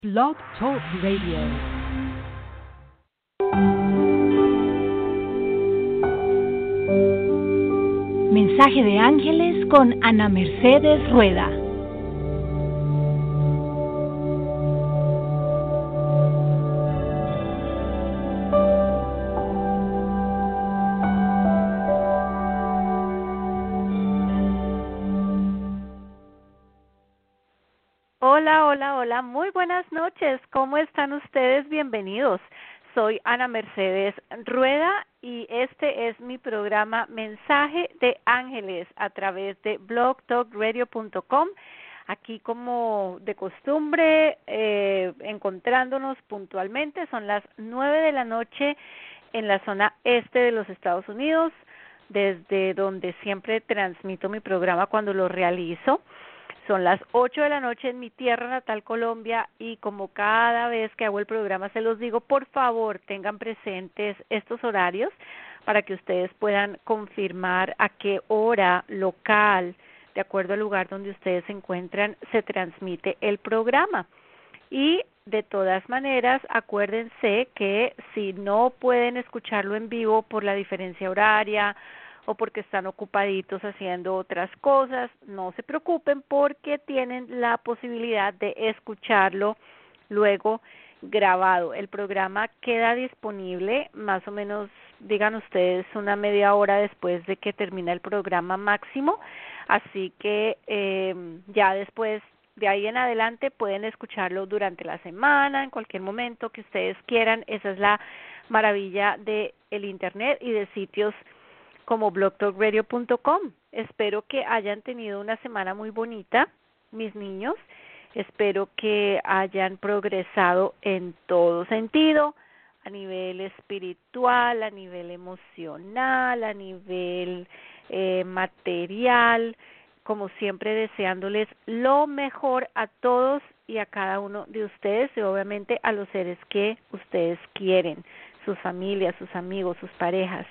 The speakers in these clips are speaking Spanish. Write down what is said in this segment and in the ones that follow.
Blog Talk Radio. Mensaje de Ángeles con Ana Mercedes Rueda. Hola, muy buenas noches. ¿Cómo están ustedes? Bienvenidos. Soy Ana Mercedes Rueda y este es mi programa Mensaje de Ángeles a través de blogtalkradio.com. Aquí, como de costumbre, encontrándonos puntualmente, son las 9 de la noche en la zona este de los Estados Unidos, desde donde siempre transmito mi programa cuando lo realizo. Son las 8 de la noche en mi tierra natal, Colombia, y como cada vez que hago el programa se los digo, por favor, tengan presentes estos horarios para que ustedes puedan confirmar a qué hora local, de acuerdo al lugar donde ustedes se encuentran, se transmite el programa. Y de todas maneras, acuérdense que si no pueden escucharlo en vivo por la diferencia horaria, o porque están ocupaditos haciendo otras cosas, no se preocupen porque tienen la posibilidad de escucharlo luego grabado. El programa queda disponible más o menos, digan ustedes, una media hora después de que termina el programa máximo, así que ya después de ahí en adelante pueden escucharlo durante la semana, en cualquier momento que ustedes quieran. Esa es la maravilla de el Internet y de sitios como blogtalkradio.com. Espero que hayan tenido una semana muy bonita, mis niños. Espero que hayan progresado en todo sentido, a nivel espiritual, a nivel emocional, a nivel material, como siempre deseándoles lo mejor a todos y a cada uno de ustedes y obviamente a los seres que ustedes quieren, sus familias, sus amigos, sus parejas.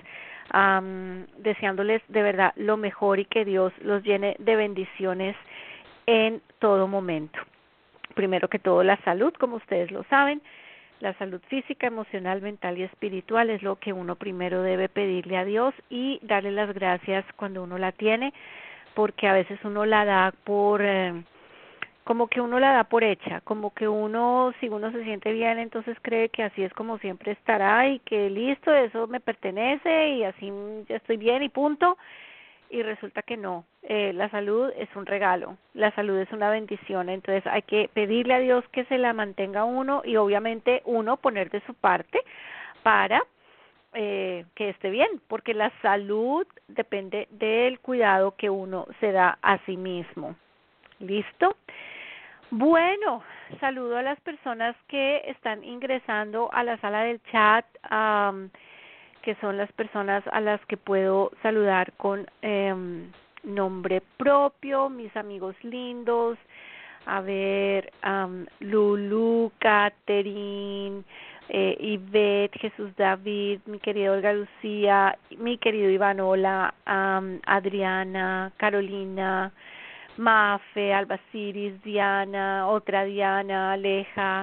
Deseándoles de verdad lo mejor y que Dios los llene de bendiciones en todo momento. Primero que todo, la salud, como ustedes lo saben, la salud física, emocional, mental y espiritual es lo que uno primero debe pedirle a Dios y darle las gracias cuando uno la tiene, porque a veces uno la da por como que uno la da por hecha, como que uno, si uno se siente bien, entonces cree que así es como siempre estará y que listo, eso me pertenece y así ya estoy bien y punto. Y resulta que no, la salud es un regalo, la salud es una bendición, entonces hay que pedirle a Dios que se la mantenga uno y obviamente uno poner de su parte para que esté bien, porque la salud depende del cuidado que uno se da a sí mismo. ¿Listo? Bueno, saludo a las personas que están ingresando a la sala del chat, que son las personas a las que puedo saludar con nombre propio, mis amigos lindos, a ver, Lulu, Catherine, Ivette, Jesús David, mi querida Olga Lucía, mi querido Ivanola, Adriana, Carolina, Mafe, Albasiris, Diana, otra Diana, Aleja,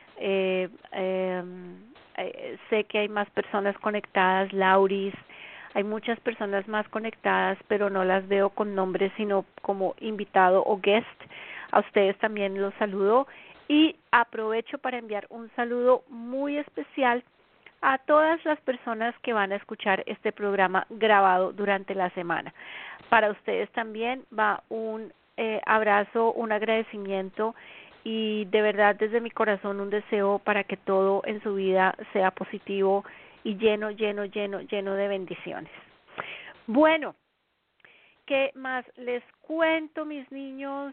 sé que hay más personas conectadas, Lauris, hay muchas personas más conectadas, pero no las veo con nombre, sino como invitado o guest. A ustedes también los saludo y aprovecho para enviar un saludo muy especial a todas las personas que van a escuchar este programa grabado durante la semana. Para ustedes también va un abrazo, un agradecimiento y de verdad desde mi corazón un deseo para que todo en su vida sea positivo y lleno de bendiciones. Bueno, ¿qué más les cuento, mis niños?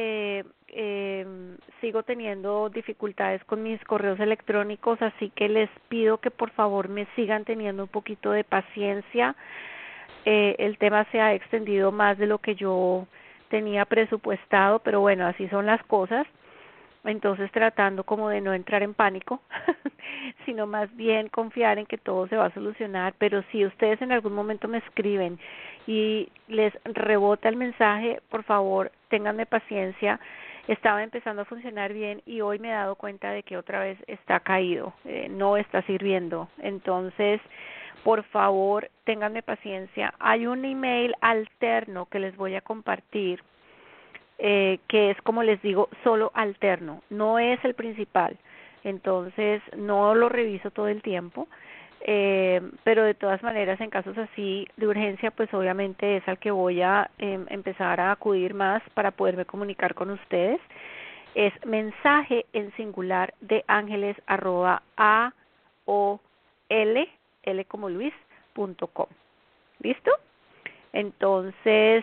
Sigo teniendo dificultades con mis correos electrónicos, así que les pido que por favor me sigan teniendo un poquito de paciencia. El tema se ha extendido más de lo que yo tenía presupuestado, pero bueno, así son las cosas. Entonces tratando como de no entrar en pánico, sino más bien confiar en que todo se va a solucionar. Pero si ustedes en algún momento me escriben y les rebota el mensaje, por favor, ténganme paciencia estaba empezando a funcionar bien y hoy me he dado cuenta de que otra vez está caído, no está sirviendo. Entonces, por favor, ténganme paciencia. Hay un email alterno que les voy a compartir, que es, como les digo, solo alterno, no es el principal. Entonces, no lo reviso todo el tiempo, pero de todas maneras, en casos así de urgencia, pues obviamente es al que voy a empezar a acudir más para poderme comunicar con ustedes. Es mensaje en singular de ángeles @aol, L como Luis, .com. ¿Listo? Entonces,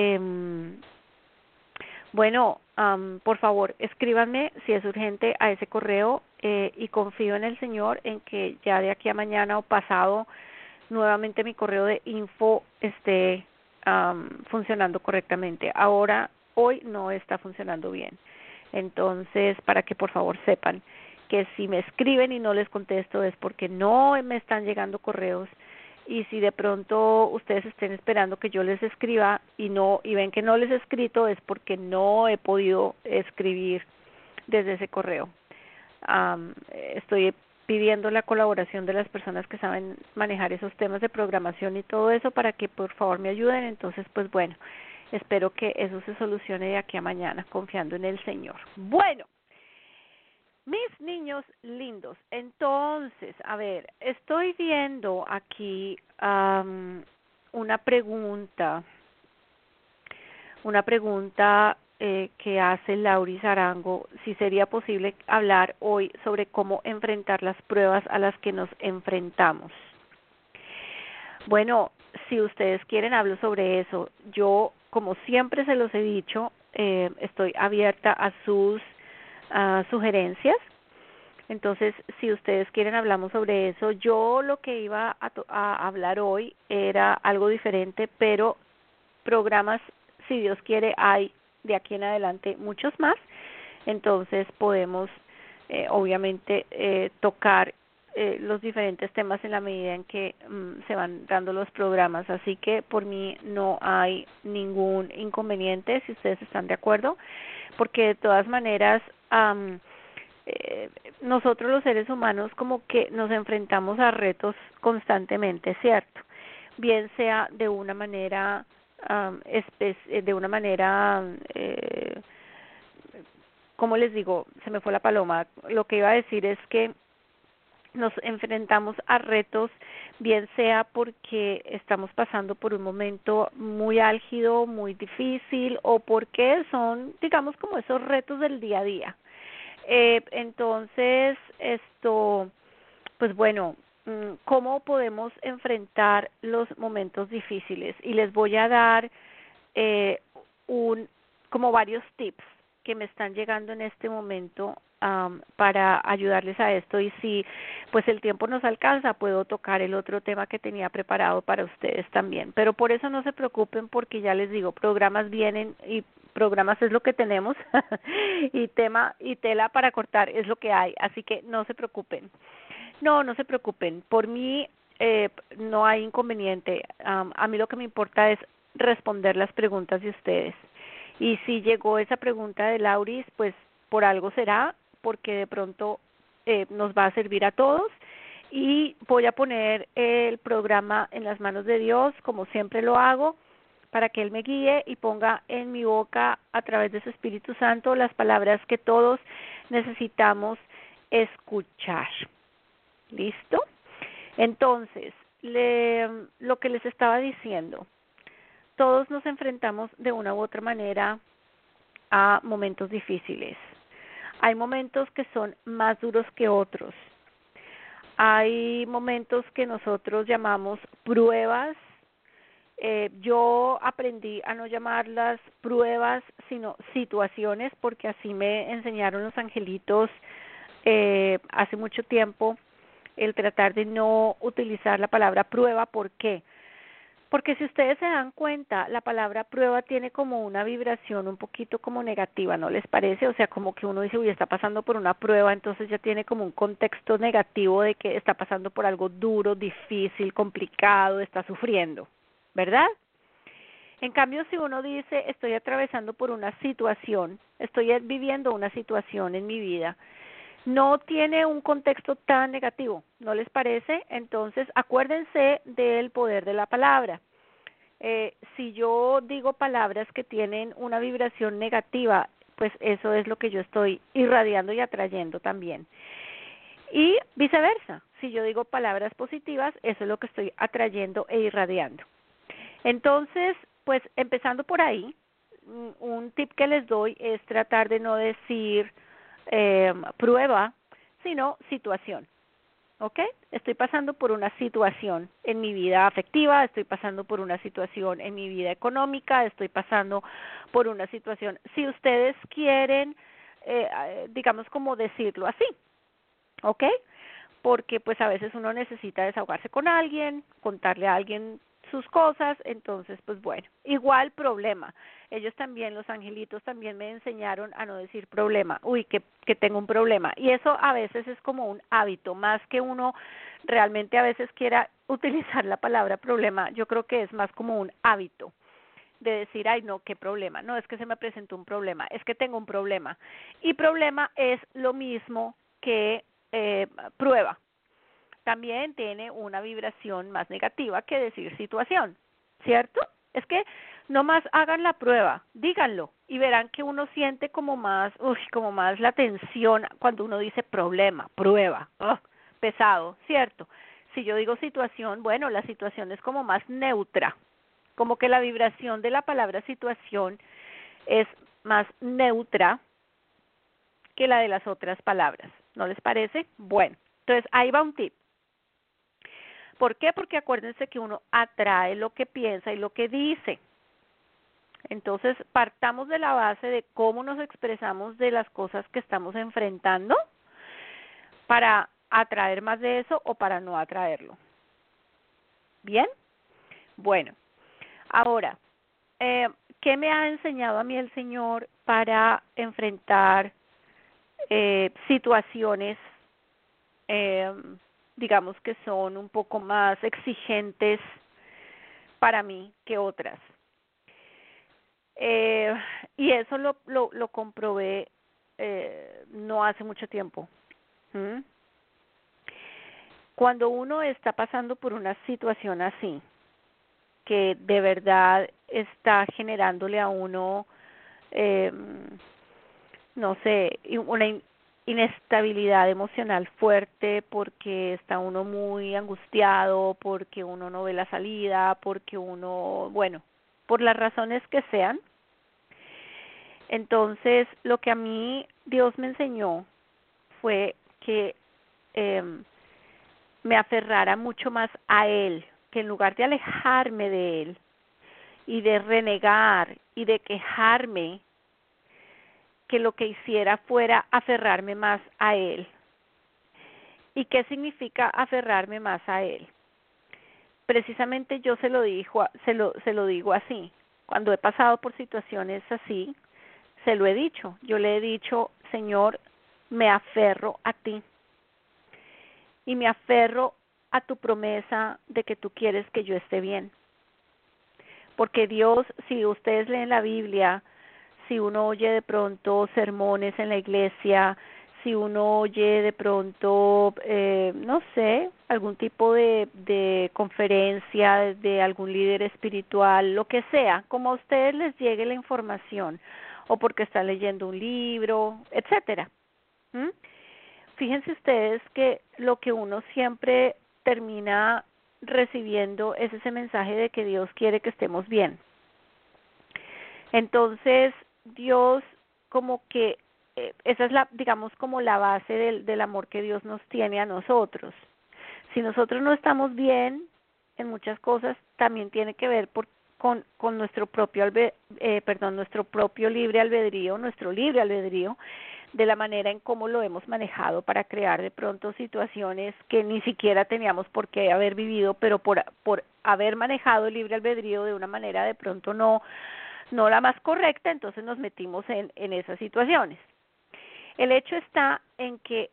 bueno, por favor, escríbanme si es urgente a ese correo, y confío en el Señor en que ya de aquí a mañana o pasado nuevamente mi correo de info esté funcionando correctamente. Hoy no está funcionando bien. Entonces, para que por favor sepan que si me escriben y no les contesto es porque no me están llegando correos, y si de pronto ustedes estén esperando que yo les escriba y ven que no les he escrito es porque no he podido escribir desde ese correo. Estoy pidiendo la colaboración de las personas que saben manejar esos temas de programación y todo eso para que por favor me ayuden. Entonces, pues bueno, espero que eso se solucione de aquí a mañana, confiando en el Señor. Bueno, mis niños lindos, entonces, a ver, estoy viendo aquí una pregunta que hace Lauris Arango, si sería posible hablar hoy sobre cómo enfrentar las pruebas a las que nos enfrentamos. Bueno, si ustedes quieren hablo sobre eso. Yo, como siempre se los he dicho, estoy abierta a sus sugerencias. Entonces, si ustedes quieren hablamos sobre eso. Yo lo que iba a hablar hoy era algo diferente, pero programas, si Dios quiere, hay de aquí en adelante muchos más. Entonces podemos obviamente tocar los diferentes temas en la medida en que se van dando los programas. Así que por mí no hay ningún inconveniente, si ustedes están de acuerdo, porque de todas maneras nosotros los seres humanos como que nos enfrentamos a retos constantemente, ¿cierto? Bien sea de una manera como les digo, se me fue la paloma. Lo que iba a decir es que nos enfrentamos a retos, bien sea porque estamos pasando por un momento muy álgido, muy difícil, o porque son, digamos, como esos retos del día a día. Entonces, pues bueno, ¿cómo podemos enfrentar los momentos difíciles? Y les voy a dar como varios tips que me están llegando en este momento para ayudarles a esto, y si pues el tiempo nos alcanza puedo tocar el otro tema que tenía preparado para ustedes también, pero por eso no se preocupen, porque ya les digo, programas vienen y programas es lo que tenemos y tema y tela para cortar es lo que hay, así que no se preocupen. No se preocupen, por mí no hay inconveniente. A mí lo que me importa es responder las preguntas de ustedes. Y si llegó esa pregunta de Lauris, pues por algo será, porque de pronto nos va a servir a todos. Y voy a poner el programa en las manos de Dios, como siempre lo hago, para que Él me guíe y ponga en mi boca, a través de su Espíritu Santo, las palabras que todos necesitamos escuchar. ¿Listo? Entonces, lo que les estaba diciendo, todos nos enfrentamos de una u otra manera a momentos difíciles. Hay momentos que son más duros que otros. Hay momentos que nosotros llamamos pruebas. Yo aprendí a no llamarlas pruebas, sino situaciones, porque así me enseñaron los angelitos hace mucho tiempo, el tratar de no utilizar la palabra prueba. ¿Por qué? Porque si ustedes se dan cuenta, la palabra prueba tiene como una vibración un poquito como negativa, ¿no les parece? O sea, como que uno dice, uy, está pasando por una prueba, entonces ya tiene como un contexto negativo de que está pasando por algo duro, difícil, complicado, está sufriendo, ¿verdad? En cambio, si uno dice, estoy atravesando por una situación, estoy viviendo una situación en mi vida, no tiene un contexto tan negativo, ¿no les parece? Entonces, acuérdense del poder de la palabra. Si yo digo palabras que tienen una vibración negativa, pues eso es lo que yo estoy irradiando y atrayendo también. Y viceversa, si yo digo palabras positivas, eso es lo que estoy atrayendo e irradiando. Entonces, pues empezando por ahí, un tip que les doy es tratar de no decir prueba, sino situación. ¿Ok? Estoy pasando por una situación en mi vida afectiva, estoy pasando por una situación en mi vida económica, estoy pasando por una situación, si ustedes quieren, digamos como decirlo así, ¿ok? Porque pues a veces uno necesita desahogarse con alguien, contarle a alguien sus cosas, entonces pues bueno, igual problema. Ellos también, los angelitos también me enseñaron a no decir problema, uy, que tengo un problema. Y eso a veces es como un hábito, más que uno realmente a veces quiera utilizar la palabra problema, yo creo que es más como un hábito de decir, ay no, qué problema, no es que se me presentó un problema, es que tengo un problema. Y problema es lo mismo que prueba. También tiene una vibración más negativa que decir situación, ¿cierto? Es que nomás hagan la prueba, díganlo y verán que uno siente como más la tensión cuando uno dice problema, prueba, pesado, ¿cierto? Si yo digo situación, bueno, la situación es como más neutra, como que la vibración de la palabra situación es más neutra que la de las otras palabras, ¿no les parece? Bueno, entonces ahí va un tip. ¿Por qué? Porque acuérdense que uno atrae lo que piensa y lo que dice. Entonces, partamos de la base de cómo nos expresamos de las cosas que estamos enfrentando para atraer más de eso o para no atraerlo. ¿Bien? Bueno, ahora, ¿qué me ha enseñado a mí el Señor para enfrentar situaciones digamos que son un poco más exigentes para mí que otras? Y eso lo comprobé no hace mucho tiempo. Cuando uno está pasando por una situación así, que de verdad está generándole a uno, no sé, una inestabilidad emocional fuerte porque está uno muy angustiado, porque uno no ve la salida, porque uno, bueno, por las razones que sean. Entonces, lo que a mí Dios me enseñó fue que me aferrara mucho más a Él, que en lugar de alejarme de Él y de renegar y de quejarme, que lo que hiciera fuera aferrarme más a Él. ¿Y qué significa aferrarme más a Él? Precisamente yo se lo digo así. Cuando he pasado por situaciones así, se lo he dicho. Yo le he dicho, Señor, me aferro a ti. Y me aferro a tu promesa de que tú quieres que yo esté bien. Porque Dios, si ustedes leen la Biblia, si uno oye de pronto sermones en la iglesia, si uno oye de pronto, no sé, algún tipo de conferencia de algún líder espiritual, lo que sea, como a ustedes les llegue la información, o porque están leyendo un libro, etcétera. Fíjense ustedes que lo que uno siempre termina recibiendo es ese mensaje de que Dios quiere que estemos bien. Entonces, Dios como que esa es digamos como la base del amor que Dios nos tiene a nosotros. Si nosotros no estamos bien en muchas cosas, también tiene que ver con nuestro propio nuestro propio libre albedrío, nuestro libre albedrío, de la manera en cómo lo hemos manejado para crear de pronto situaciones que ni siquiera teníamos por qué haber vivido, pero por haber manejado el libre albedrío de una manera de pronto no la más correcta, entonces nos metimos en esas situaciones. El hecho está en que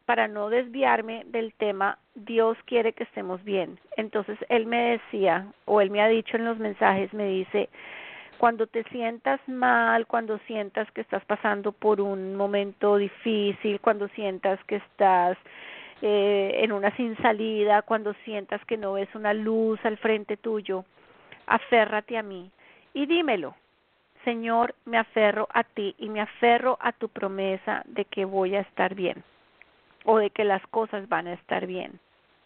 para no desviarme del tema, Dios quiere que estemos bien. Entonces Él me decía, o Él me ha dicho en los mensajes, me dice, cuando te sientas mal, cuando sientas que estás pasando por un momento difícil, cuando sientas que estás en una sin salida, cuando sientas que no ves una luz al frente tuyo, aférrate a mí y dímelo. Señor, me aferro a ti y me aferro a tu promesa de que voy a estar bien o de que las cosas van a estar bien.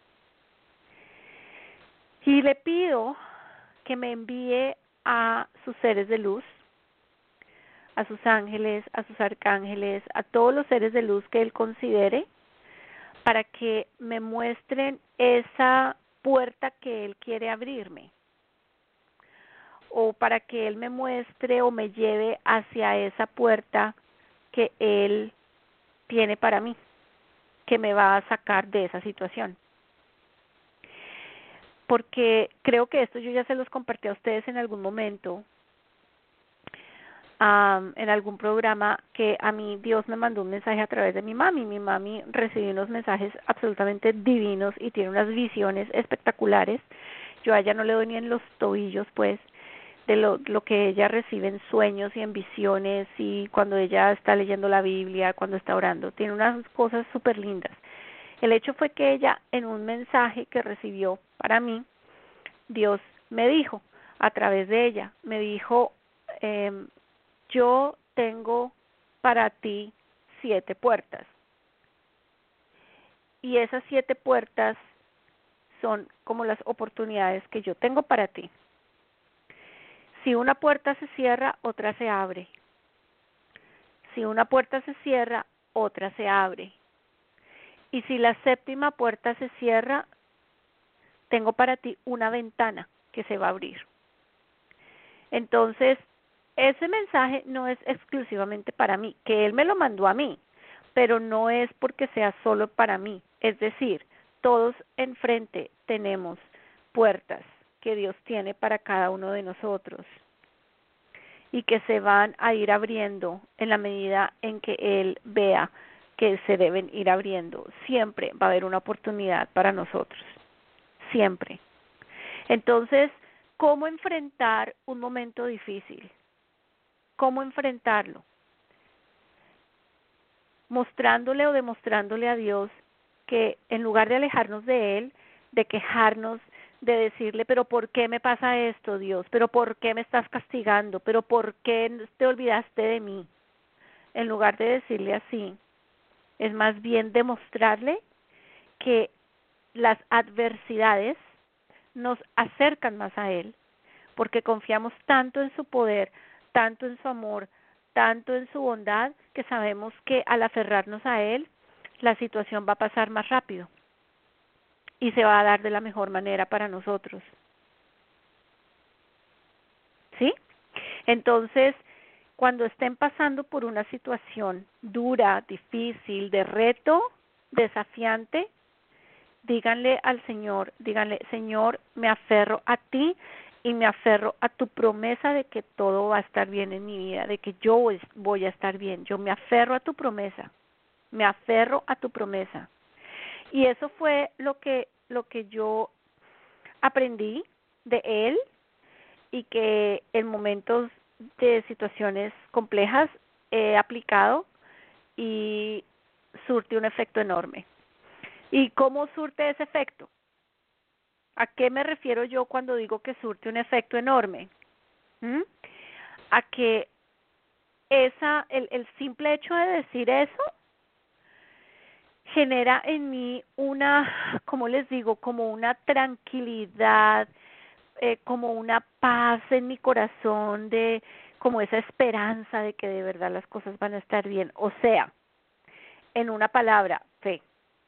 Y le pido que me envíe a sus seres de luz, a sus ángeles, a sus arcángeles, a todos los seres de luz que Él considere, para que me muestren esa puerta que Él quiere abrirme, o para que Él me muestre o me lleve hacia esa puerta que Él tiene para mí, que me va a sacar de esa situación. Porque creo que esto yo ya se los compartí a ustedes en algún momento, en algún programa, que a mí Dios me mandó un mensaje a través de mi mami. Mi mami recibió unos mensajes absolutamente divinos y tiene unas visiones espectaculares. Yo a ella no le doy ni en los tobillos, pues, de lo que ella recibe en sueños y en visiones, y cuando ella está leyendo la Biblia, cuando está orando. Tiene unas cosas súper lindas. El hecho fue que ella, en un mensaje que recibió para mí, Dios me dijo, a través de ella, me dijo, yo tengo para ti 7 puertas. Y esas 7 puertas son como las oportunidades que yo tengo para ti. Si una puerta se cierra, otra se abre. Si una puerta se cierra, otra se abre. Y si la 7ª puerta se cierra, tengo para ti una ventana que se va a abrir. Entonces, ese mensaje no es exclusivamente para mí, que Él me lo mandó a mí, pero no es porque sea solo para mí. Es decir, todos enfrente tenemos puertas que Dios tiene para cada uno de nosotros y que se van a ir abriendo en la medida en que Él vea que se deben ir abriendo. Siempre va a haber una oportunidad para nosotros, siempre. Entonces, ¿cómo enfrentar un momento difícil? ¿Cómo enfrentarlo? Mostrándole o demostrándole a Dios que en lugar de alejarnos de Él, de quejarnos, de decirle, pero ¿por qué me pasa esto, Dios? ¿Pero por qué me estás castigando? ¿Pero por qué te olvidaste de mí? En lugar de decirle así, es más bien demostrarle que las adversidades nos acercan más a Él, porque confiamos tanto en su poder, tanto en su amor, tanto en su bondad, que sabemos que al aferrarnos a Él, la situación va a pasar más rápido y se va a dar de la mejor manera para nosotros. ¿Sí? Entonces, cuando estén pasando por una situación dura, difícil, de reto, desafiante, díganle al Señor, díganle, Señor, me aferro a ti y me aferro a tu promesa de que todo va a estar bien en mi vida, de que yo voy a estar bien. Yo me aferro a tu promesa, me aferro a tu promesa. Y eso fue lo que yo aprendí de Él, y que en momentos de situaciones complejas he aplicado y surte un efecto enorme. ¿Y cómo surte ese efecto? ¿A qué me refiero yo cuando digo que surte un efecto enorme? A que el simple hecho de decir eso genera en mí una, ¿cómo les digo? Como una tranquilidad, como una paz en mi corazón, de como esa esperanza de que de verdad las cosas van a estar bien. O sea, en una palabra, fe.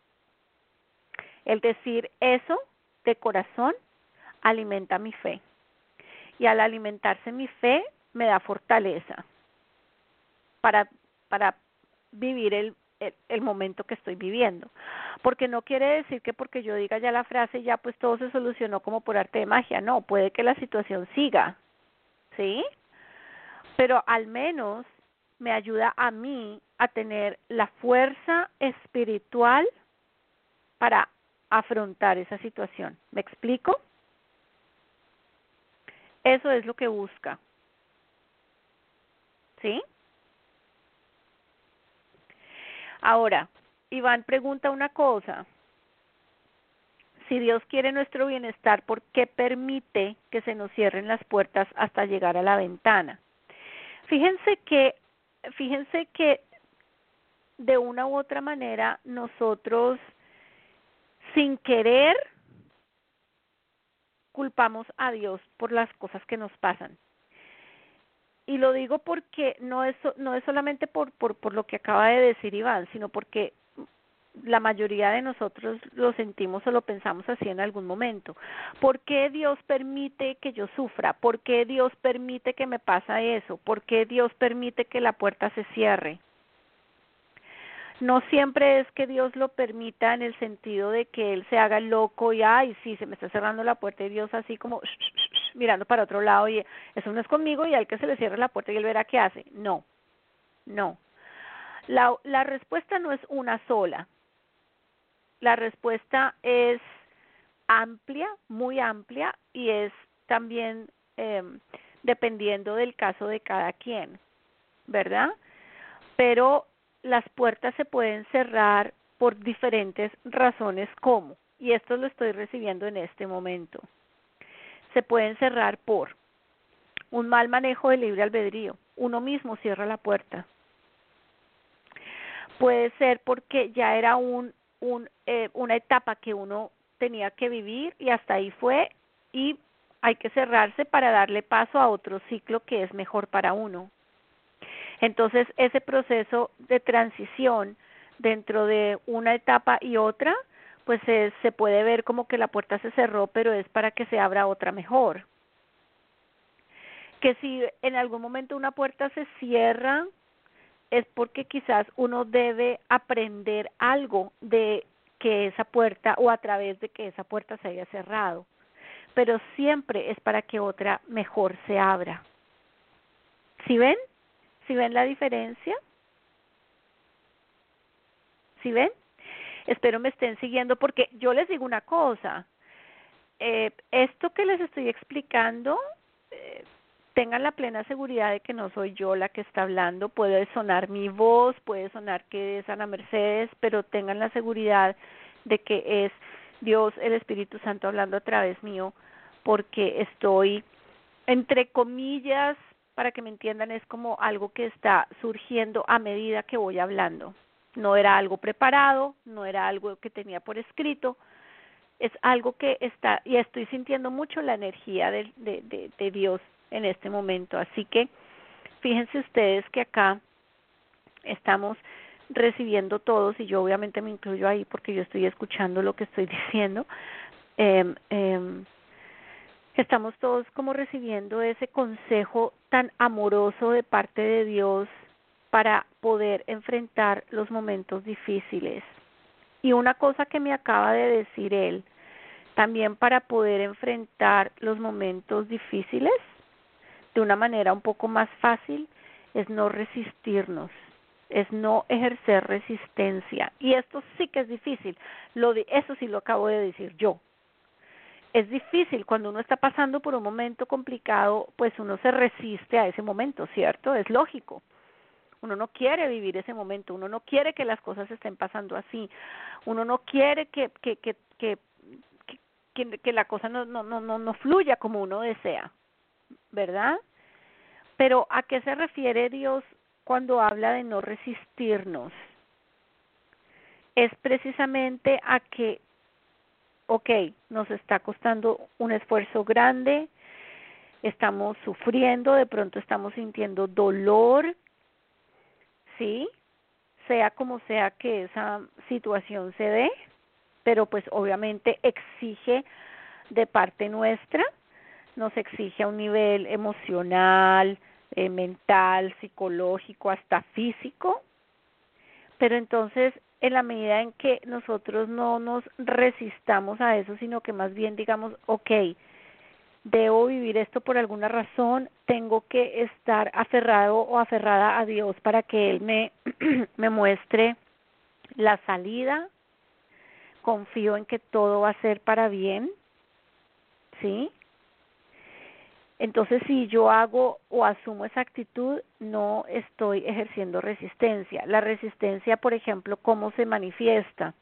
El decir eso de corazón alimenta mi fe. Y al alimentarse mi fe, me da fortaleza para vivir el momento que estoy viviendo. Porque no quiere decir que porque yo diga ya la frase, ya pues todo se solucionó como por arte de magia. No, puede que la situación siga, ¿sí? Pero al menos me ayuda a mí a tener la fuerza espiritual para afrontar esa situación. ¿Me explico? Eso es lo que busca. ¿Sí? Ahora, Iván pregunta una cosa. Si Dios quiere nuestro bienestar, ¿por qué permite que se nos cierren las puertas hasta llegar a la ventana? Fíjense que de una u otra manera nosotros sin querer culpamos a Dios por las cosas que nos pasan. Y lo digo porque no es solamente por lo que acaba de decir Iván, sino porque la mayoría de nosotros lo sentimos o lo pensamos así en algún momento. ¿Por qué Dios permite que yo sufra? ¿Por qué Dios permite que me pasa eso? ¿Por qué Dios permite que la puerta se cierre? No siempre es que Dios lo permita en el sentido de que Él se haga loco y, ay, sí, se me está cerrando la puerta y Dios así como mirando para otro lado y eso no es conmigo y al que se le cierre la puerta y Él verá qué hace. No, no. La respuesta no es una sola. La respuesta es amplia, muy amplia y es también dependiendo del caso de cada quien, ¿verdad? Pero las puertas se pueden cerrar por diferentes razones como, y esto lo estoy recibiendo en este momento, se pueden cerrar por un mal manejo del libre albedrío, uno mismo cierra la puerta. Puede ser porque ya era una etapa que uno tenía que vivir y hasta ahí fue y hay que cerrarse para darle paso a otro ciclo que es mejor para uno. Entonces, ese proceso de transición dentro de una etapa y otra, pues se puede ver como que la puerta se cerró, pero es para que se abra otra mejor. Que si en algún momento una puerta se cierra, es porque quizás uno debe aprender algo de que esa puerta o a través de que esa puerta se haya cerrado. Pero siempre es para que otra mejor se abra. ¿Sí ven? ¿Sí ven la diferencia? ¿Sí ven? Espero me estén siguiendo porque yo les digo una cosa. Esto que les estoy explicando, tengan la plena seguridad de que no soy yo la que está hablando. Puede sonar mi voz, puede sonar que es Ana Mercedes, pero tengan la seguridad de que es Dios, el Espíritu Santo, hablando a través mío, porque estoy, entre comillas, para que me entiendan, es como algo que está surgiendo a medida que voy hablando. No era algo preparado, no era algo que tenía por escrito, es algo que está, y estoy sintiendo mucho la energía de Dios en este momento. Así que fíjense ustedes que acá estamos recibiendo todos, y yo obviamente me incluyo ahí porque yo estoy escuchando lo que estoy diciendo, estamos todos como recibiendo ese consejo tan amoroso de parte de Dios para poder enfrentar los momentos difíciles. Y una cosa que me acaba de decir él, también para poder enfrentar los momentos difíciles de una manera un poco más fácil, es no resistirnos, es no ejercer resistencia. Y esto sí que es difícil, eso sí lo acabo de decir yo. Es difícil cuando uno está pasando por un momento complicado, pues uno se resiste a ese momento, ¿cierto? Es lógico. Uno no quiere vivir ese momento, uno no quiere que las cosas estén pasando así, uno no quiere que la cosa no fluya como uno desea, ¿verdad? Pero ¿a qué se refiere Dios cuando habla de no resistirnos? Es precisamente a que, nos está costando un esfuerzo grande, estamos sufriendo, de pronto estamos sintiendo dolor, ¿sí? Sea como sea que esa situación se dé, pero pues obviamente exige de parte nuestra, nos exige a un nivel emocional, mental, psicológico, hasta físico, pero entonces en la medida en que nosotros no nos resistamos a eso, sino que más bien digamos, debo vivir esto por alguna razón, tengo que estar aferrado o aferrada a Dios para que Él me muestre la salida, confío en que todo va a ser para bien, ¿sí? Entonces, si yo hago o asumo esa actitud, no estoy ejerciendo resistencia. La resistencia, por ejemplo, ¿cómo se manifiesta?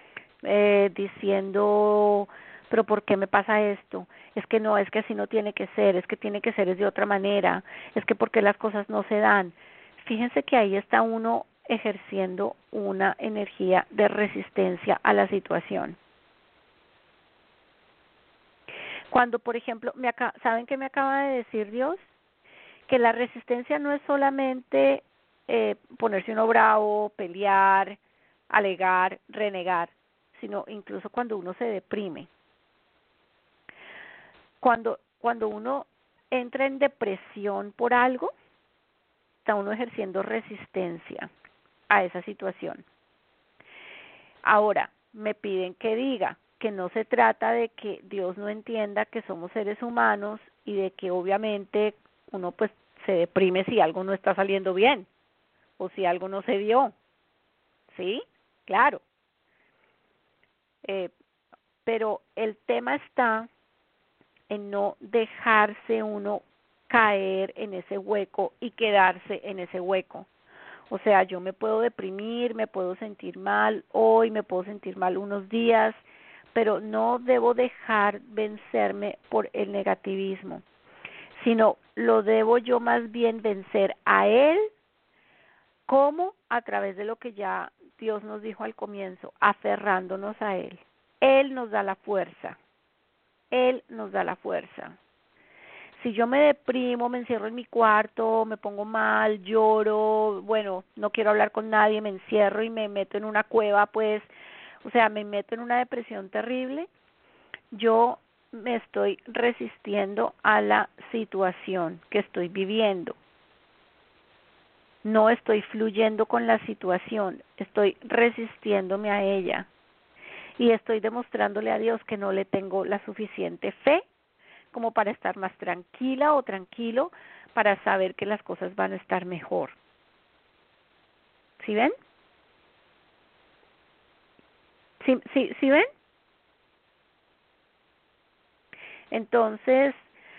Diciendo, pero ¿por qué me pasa esto? Es que no, es que así no tiene que ser, es que tiene que ser de otra manera, es que porque las cosas no se dan. Fíjense que ahí está uno ejerciendo una energía de resistencia a la situación. Cuando, por ejemplo, ¿saben qué me acaba de decir Dios? Que la resistencia no es solamente ponerse uno bravo, pelear, alegar, renegar, sino incluso cuando uno se deprime. Cuando uno entra en depresión por algo, está uno ejerciendo resistencia a esa situación. Ahora, me piden que diga que no se trata de que Dios no entienda que somos seres humanos y de que obviamente uno pues se deprime si algo no está saliendo bien o si algo no se dio. ¿Sí? Claro. Pero el tema está en no dejarse uno caer en ese hueco y quedarse en ese hueco. O sea, yo me puedo deprimir, me puedo sentir mal hoy, me puedo sentir mal unos días, pero no debo dejar vencerme por el negativismo, sino lo debo yo más bien vencer a él, como a través de lo que ya Dios nos dijo al comienzo, aferrándonos a él. Él nos da la fuerza. Él nos da la fuerza. Si yo me deprimo, me encierro en mi cuarto, me pongo mal, lloro, bueno, no quiero hablar con nadie, me encierro y me meto en una cueva, pues, o sea, me meto en una depresión terrible, yo me estoy resistiendo a la situación que estoy viviendo. No estoy fluyendo con la situación, estoy resistiéndome a ella. Y estoy demostrándole a Dios que no le tengo la suficiente fe como para estar más tranquila o tranquilo para saber que las cosas van a estar mejor. ¿Sí ven? ¿Sí ven? Entonces,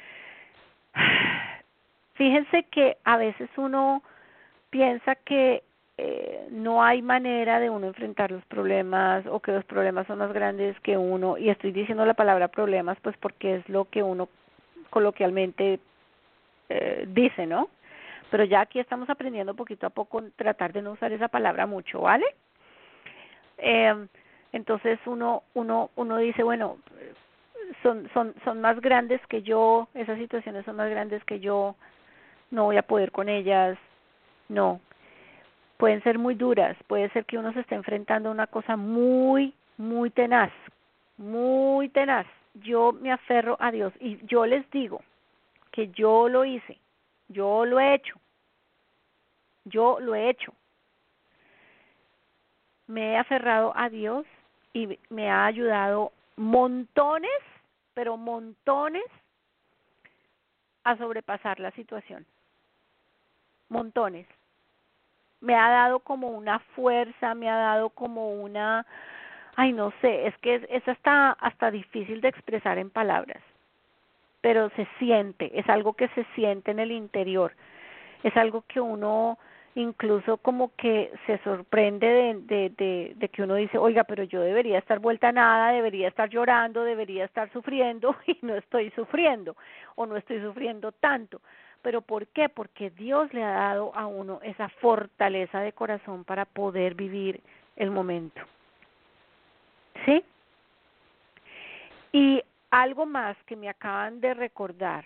fíjense que a veces uno piensa que no hay manera de uno enfrentar los problemas o que los problemas son más grandes que uno, y estoy diciendo la palabra problemas pues porque es lo que uno coloquialmente dice, ¿no? Pero ya aquí estamos aprendiendo poquito a poco tratar de no usar esa palabra mucho, ¿vale? Entonces uno dice, bueno, son más grandes que yo, esas situaciones son más grandes que yo, no voy a poder con ellas, no. Pueden ser muy duras, puede ser que uno se esté enfrentando a una cosa muy, muy tenaz, muy tenaz. Yo me aferro a Dios y yo les digo que yo lo hice, yo lo he hecho, yo lo he hecho. Me he aferrado a Dios y me ha ayudado montones, pero montones, a sobrepasar la situación. Montones. Me ha dado como una fuerza, me ha dado como una, ay, no sé, es que es hasta difícil de expresar en palabras, pero se siente, es algo que se siente en el interior, es algo que uno incluso como que se sorprende de que uno dice, oiga, pero yo debería estar vuelta a nada, debería estar llorando, debería estar sufriendo y no estoy sufriendo o no estoy sufriendo tanto. ¿Pero por qué? Porque Dios le ha dado a uno esa fortaleza de corazón para poder vivir el momento. ¿Sí? Y algo más que me acaban de recordar,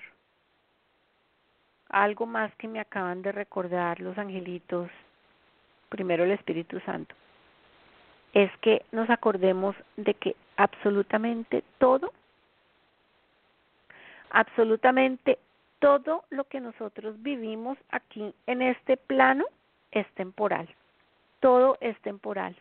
los angelitos, primero el Espíritu Santo, es que nos acordemos de que absolutamente todo lo que nosotros vivimos aquí en este plano es temporal. Todo es temporal.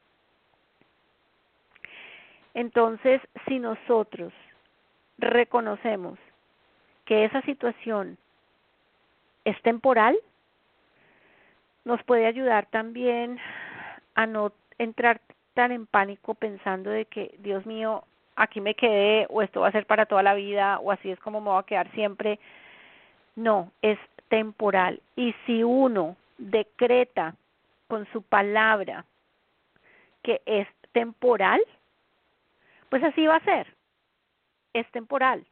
Entonces, si nosotros reconocemos que esa situación es temporal, nos puede ayudar también a no entrar tan en pánico pensando de que, Dios mío, aquí me quedé, o esto va a ser para toda la vida, o así es como me voy a quedar siempre. No, es temporal. Y si uno decreta con su palabra que es temporal, pues así va a ser, es temporal.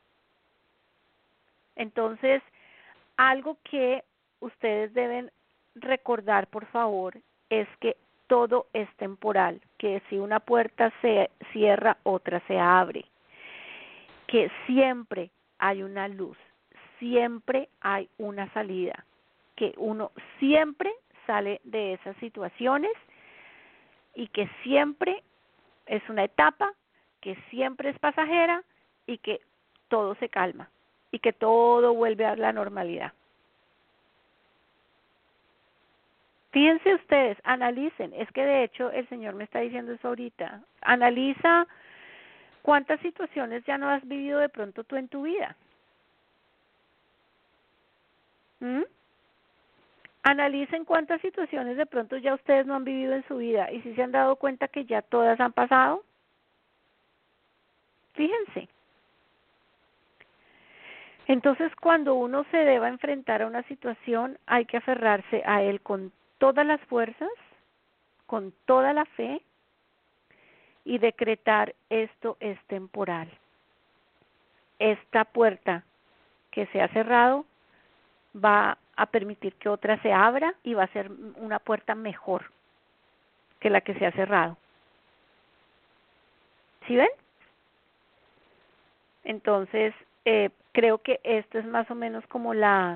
Entonces, algo que ustedes deben recordar, por favor, es que todo es temporal, que si una puerta se cierra, otra se abre, que siempre hay una luz, siempre hay una salida, que uno siempre sale de esas situaciones y que siempre es una etapa, que siempre es pasajera y que todo se calma y que todo vuelve a la normalidad. Fíjense ustedes, analicen, es que de hecho el Señor me está diciendo eso ahorita. Analiza cuántas situaciones ya no has vivido de pronto tú en tu vida. ¿Mm? Analicen cuántas situaciones de pronto ya ustedes no han vivido en su vida y si se han dado cuenta que ya todas han pasado. Fíjense. Entonces, cuando uno se deba enfrentar a una situación, hay que aferrarse a él con todas las fuerzas, con toda la fe y decretar: esto es temporal. Esta puerta que se ha cerrado va a permitir que otra se abra y va a ser una puerta mejor que la que se ha cerrado. ¿Sí ven? Entonces, creo que esto es más o menos como la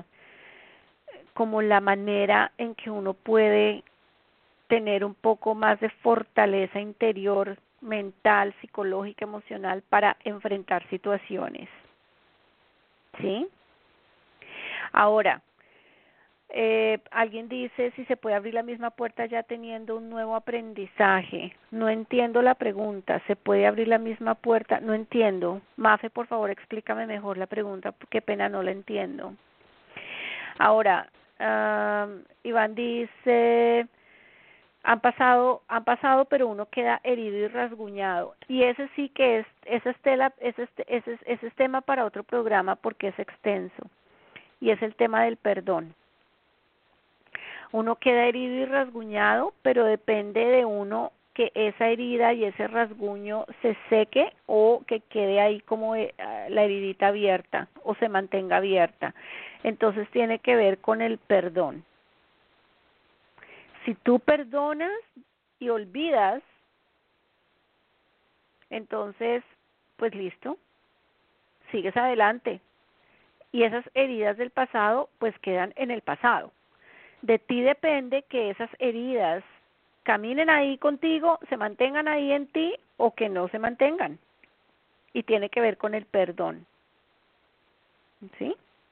manera en que uno puede tener un poco más de fortaleza interior, mental, psicológica, emocional para enfrentar situaciones. ¿Sí? Ahora, alguien dice si se puede abrir la misma puerta ya teniendo un nuevo aprendizaje. No entiendo la pregunta. ¿Se puede abrir la misma puerta? No entiendo. Mafe, por favor, explícame mejor la pregunta. Qué pena, no la entiendo. Ahora, Iván dice: han pasado, pero uno queda herido y rasguñado. Y ese sí que ese es tema para otro programa porque es extenso. Y es el tema del perdón. Uno queda herido y rasguñado, pero depende de uno que esa herida y ese rasguño se seque o que quede ahí como la heridita abierta o se mantenga abierta. Entonces tiene que ver con el perdón. Si tú perdonas y olvidas, entonces, pues listo, sigues adelante. Y esas heridas del pasado, pues quedan en el pasado. De ti depende que esas heridas caminen ahí contigo, se mantengan ahí en ti o que no se mantengan. Y tiene que ver con el perdón. ¿Sí?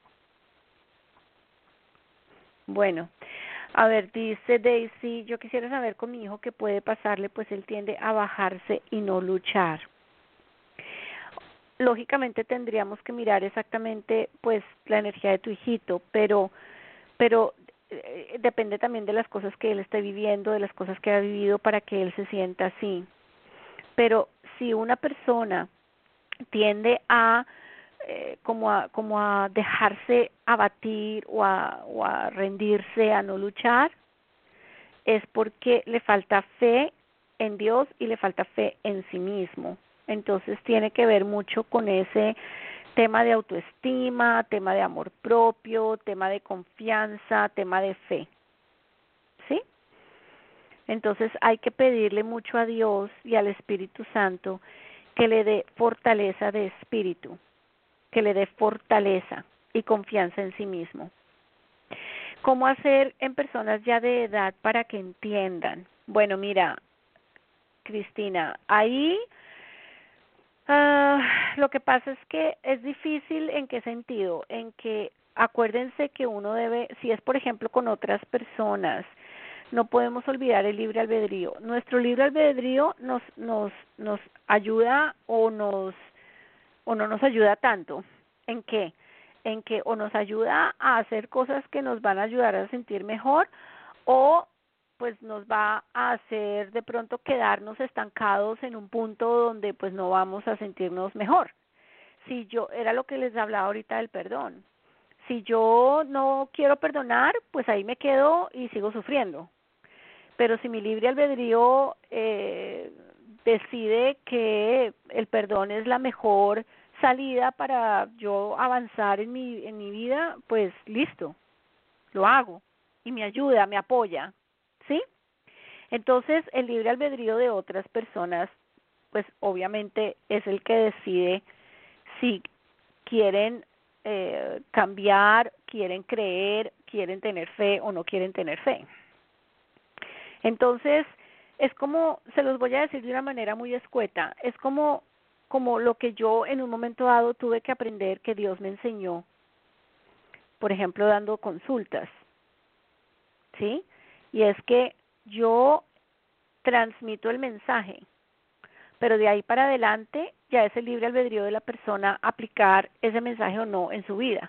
Bueno, a ver, dice Daisy: yo quisiera saber con mi hijo qué puede pasarle, pues él tiende a bajarse y no luchar. Lógicamente tendríamos que mirar exactamente pues la energía de tu hijito, pero depende también de las cosas que él esté viviendo, de las cosas que ha vivido para que él se sienta así. Pero si una persona tiende a como a dejarse abatir o a rendirse, a no luchar, es porque le falta fe en Dios y le falta fe en sí mismo. Entonces tiene que ver mucho con ese tema de autoestima, tema de amor propio, tema de confianza, tema de fe. ¿Sí? Entonces hay que pedirle mucho a Dios y al Espíritu Santo que le dé fortaleza de espíritu, que le dé fortaleza y confianza en sí mismo. ¿Cómo hacer en personas ya de edad para que entiendan? Bueno, mira, Cristina, ahí lo que pasa es que es difícil. ¿En qué sentido? En que acuérdense que uno debe, si es por ejemplo con otras personas, no podemos olvidar el libre albedrío. Nuestro libre albedrío nos ayuda o no nos ayuda tanto. ¿En qué? en que o nos ayuda a hacer cosas que nos van a ayudar a sentir mejor, o pues nos va a hacer de pronto quedarnos estancados en un punto donde pues no vamos a sentirnos mejor. Si yo, era lo que les hablaba ahorita del perdón, si yo no quiero perdonar, pues ahí me quedo y sigo sufriendo. Pero si mi libre albedrío decide que el perdón es la mejor salida para yo avanzar en mi vida, pues listo, lo hago y me ayuda, me apoya, ¿sí? Entonces, el libre albedrío de otras personas, pues obviamente es el que decide si quieren cambiar, quieren creer, quieren tener fe o no quieren tener fe. Entonces, es como, se los voy a decir de una manera muy escueta, es como lo que yo en un momento dado tuve que aprender, que Dios me enseñó, por ejemplo, dando consultas, ¿sí? Y es que yo transmito el mensaje, pero de ahí para adelante ya es el libre albedrío de la persona aplicar ese mensaje o no en su vida.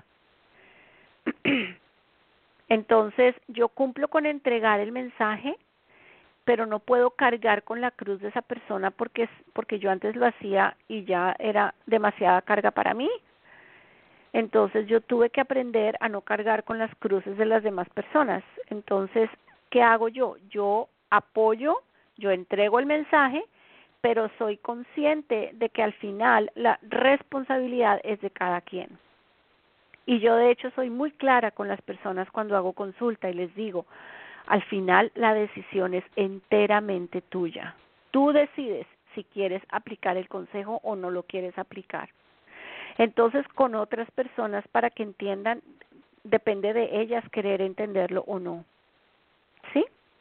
Entonces, yo cumplo con entregar el mensaje, pero no puedo cargar con la cruz de esa persona porque yo antes lo hacía y ya era demasiada carga para mí. Entonces yo tuve que aprender a no cargar con las cruces de las demás personas. Entonces, ¿qué hago yo? Yo apoyo, yo entrego el mensaje, pero soy consciente de que al final la responsabilidad es de cada quien. Y yo de hecho soy muy clara con las personas cuando hago consulta y les digo, al final la decisión es enteramente tuya. Tú decides si quieres aplicar el consejo o no lo quieres aplicar. Entonces, con otras personas, para que entiendan, depende de ellas querer entenderlo o no. ¿Sí?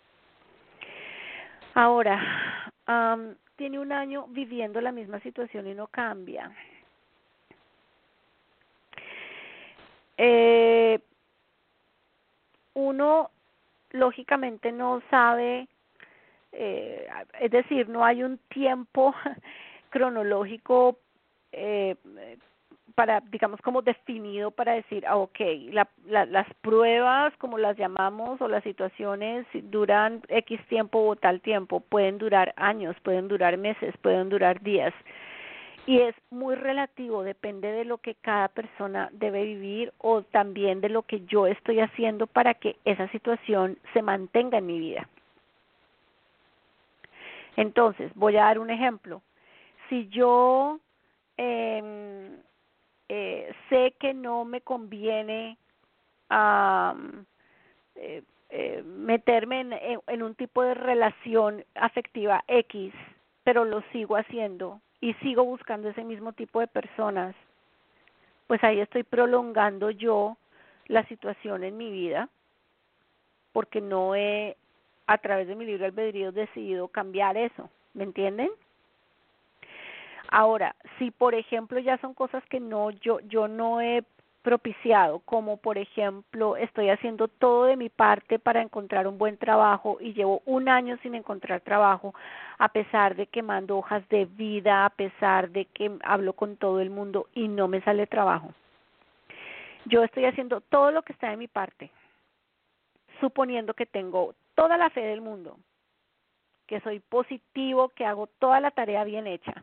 Ahora, tiene un año viviendo la misma situación y no cambia. Uno lógicamente no sabe, es decir, no hay un tiempo cronológico para, digamos, como definido para decir, las pruebas, como las llamamos, o las situaciones duran X tiempo o tal tiempo, pueden durar años, pueden durar meses, pueden durar días. Y es muy relativo, depende de lo que cada persona debe vivir o también de lo que yo estoy haciendo para que esa situación se mantenga en mi vida. Entonces, voy a dar un ejemplo. Si yo sé que no me conviene meterme en un tipo de relación afectiva X, pero lo sigo haciendo y sigo buscando ese mismo tipo de personas, pues ahí estoy prolongando yo la situación en mi vida porque no he, a través de mi libre albedrío, decidido cambiar eso, ¿me entienden? Ahora, si por ejemplo ya son cosas que yo no he propiciado, como por ejemplo estoy haciendo todo de mi parte para encontrar un buen trabajo y llevo un año sin encontrar trabajo, a pesar de que mando hojas de vida, a pesar de que hablo con todo el mundo y no me sale trabajo. Yo estoy haciendo todo lo que está de mi parte, suponiendo que tengo toda la fe del mundo, que soy positivo, que hago toda la tarea bien hecha.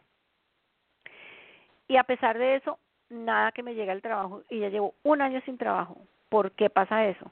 Y a pesar de eso, nada que me llegue al trabajo y ya llevo un año sin trabajo. ¿Por qué pasa eso?